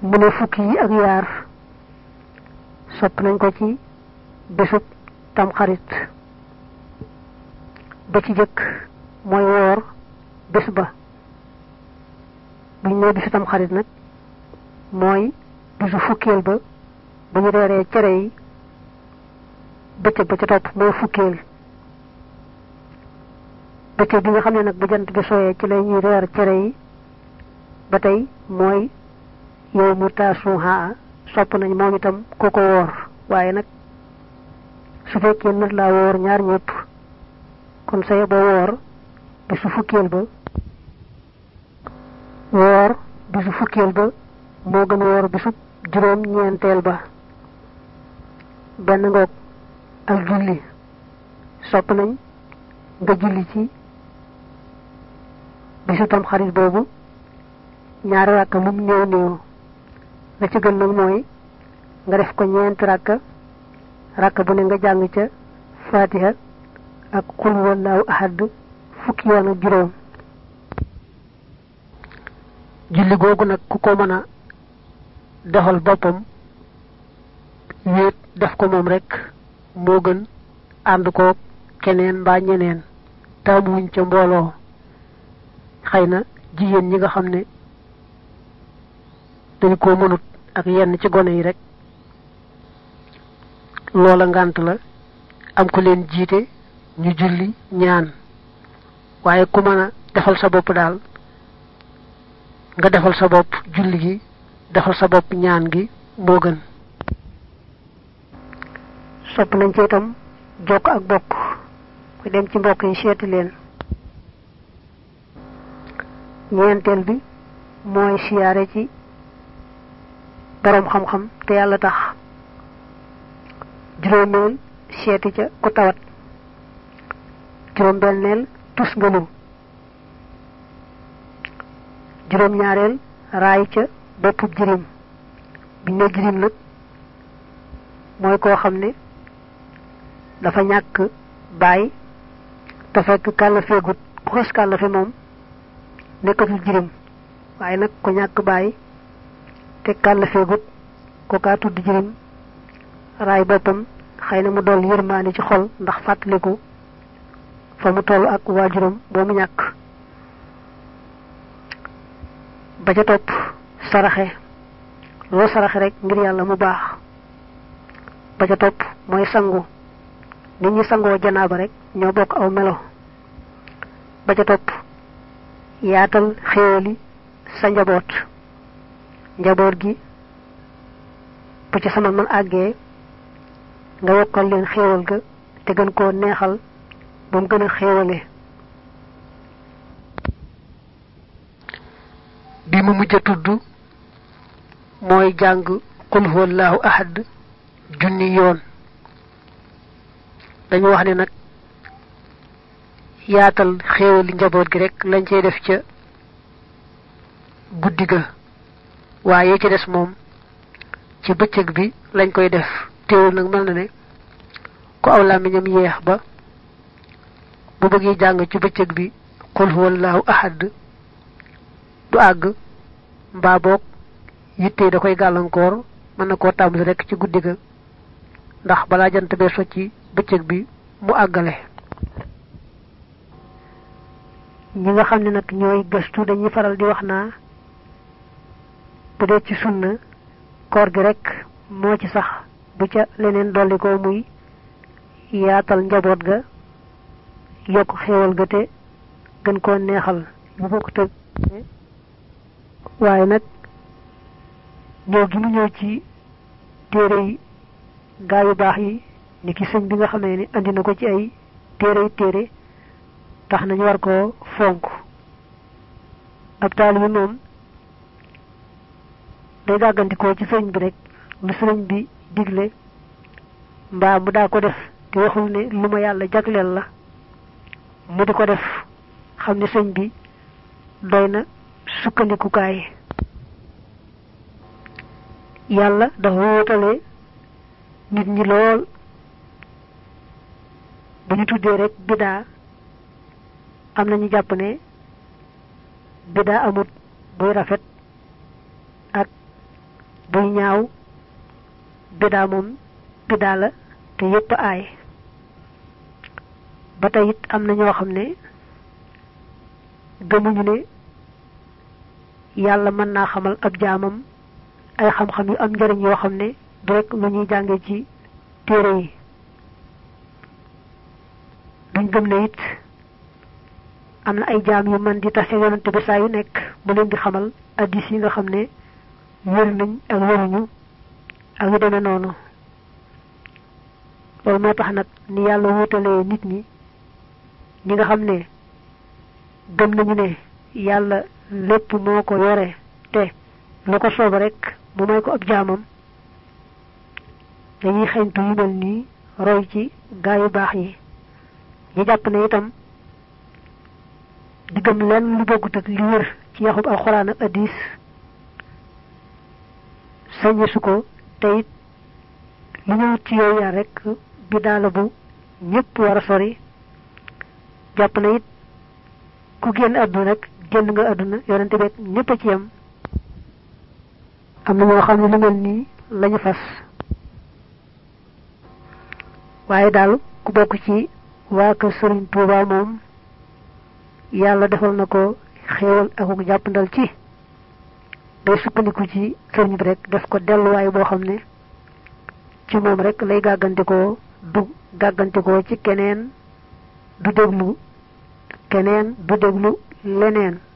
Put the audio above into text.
mu ne fukki yi ak yaar sopp nañ ko ci bésub tamxarit ba ci jëkk mooy woor bés ba buñ ne bésu tamxarit nag mooy bésu fukkeel ba bu ñu reeree cere yi bëccëg ba ca topp mooy fukkeel bëccëg bi nga xam ne nag bu jant bi sooyee ci la ñuy reer cere yi ba tey mooy yow mu taasuha sopp nañ moom itam ku ko woor waaye nag su fekkee nag laa woor ñaar ñëpp kon say ba woor bisu fukkeel ba woor bisu fukkeel ba moo gën woor bisu juróom ñeenteel ba benn ngoog ak julli sopp nañ nga julli ci bisu tam xarit boobu ñaari rakka lu mu néew néew la ci gën nag mooy nga def ko ñeenti rakka bu ne nga jàng ca fatiha ak qul huwallahu ahad fukki yoon ak juróom julli googu nag ku ko mën a defal boppam wéet def ko moom rek moo gën ànd ko keneen mbaa ñeneen taamuwuñ ca mbooloo xëy na jigéen ñi nga xam ne dañ koo mënut ak yenn ci gone yi rek loola ngànt la am ko leen jiite ñu julli ñaan waaye ku mën a defal sa bopp daal nga defal sa bopp julli gi defal sa bopp ñaan gi moo gën sopp nañ ci itam jokk ak bokk ku dem ci mbokk yi seeti leen ñeenteel bi mooy siyaare ci borom xam-xam te yàlla tax juróomeel seeti ca ku tawat juróom-benneel tus ngënu juróom-ñaareel raay ca boppub jirim biñ ne jirim nag mooy koo xam ne dafa ñàkk baay te fekk kàllafeegut ku xës kàllafe moom nekkatul jirim waaye nag ku ñàkk baay te kàllafeegut ko kaa tudd jirim raay boppam xëy na mu dool yërmaane ci xol ndax fàttaliku fa mu toll ak waajuram boo mu ñàkk ba ca topp saraxe loo saraxe rek ngir yàlla mu baax ba ca topp mooy sangu nit ñi sangoo janaaba rek ñoo bokk aw melo ba ca topp yaatal xéewali sa njaboot gi bu ci sama man àggee nga yokkal leen xéewal ga te gën koo neexal ba mu gën a xéewale bi mu mujj a tudd mooy jàng qul huwallahu ahad junni yoon dañu wax ne nag yaatal xéewali njaboot gi rek lañ cey def ca guddi ga waaye ci des moom ci bëccëg bi lañ koy def teewul nag mel na ne ku aw làmmiñam yeex ba bu bëggee jàng ci bëccëg bi qul huwallahu ahad du àgg mbaa boog yitte da koy gàllankoor mën na koo tàmbali rek ci guddi ga ndax balaa jant bee socci bëccëg bi mu àggale ñi nga xam ne nag ñooy gëstu dañuy faral di wax naa bu dee ci sunna koor gi rek moo ci sax bu ca leneen dolli ko muy yaatal njaboot ga yokk xéewal ga te gën koo neexal bu bokk tëg waaye nag ñëw gi mu ñëw ci téere yi gaa yu baax yi ni ki sëñ bi nga xamee ni andi na ko ci ay téere tax nañu war koo fonk ab taalibe moom day gàggandikoo ci sëñ bi rek lu sëñ bi digle mbaa mu daa ko def te waxul ne lu ma yàlla jagleel la mu di ko def xam ne sëñ bi doy na sukkandikukaay yàlla dafa wóotale nit ñi lool bu ñu tuddee rek bidaa am nañu jàpp ne bidaa amut buy rafet ak buy ñaaw bidaa moom bidaa la te yépp aay ba tey it am na ñoo xam ne gëmuñu ne yàlla mën naa xamal ab jaamam ay xam-xam yu am njariñ yoo xam ne du rek lu ñuy jànge ci téere yi duñ gëm ne it am na ay jaam yu man di tase yonante bi saa yu nekk mu leen di xamal addis yi nga xam ne wér nañ ak wéruñu ak yu demee noonu loolu moo tax nag ni yàlla wutalee nit ñi ñi nga xam ne gëm nañu ne yàlla lépp moo ko yore te lu ko soob rek mu may ko ab jaamam dañuy xeñtu yu mel nii roy ci gaa yu baax yi ñu jàpp ne itam di gëm leen lu bokgut ak li wér ci yaxub alxuraan ak addis sañesu ko te it lu ñëwut ci yooyu yaa rek bi daala bu ñëpp war a sori jàpp na it ku génn àdduna rek génn nga àdduna yonente beeg ñëpp a ci yam am na ñoo xam ne lu mel nii lañu fas waaye daal ku bokk ci waa kër Sëriñ Tuuba moom yàlla defal na ko xéewal ak jàppandal ci day sukkandiku ci sëriñ bi rek def ko delluwaay boo xam ne ci moom rek lay gàggantikoo du gàggantikoo ci keneen du déglu leneen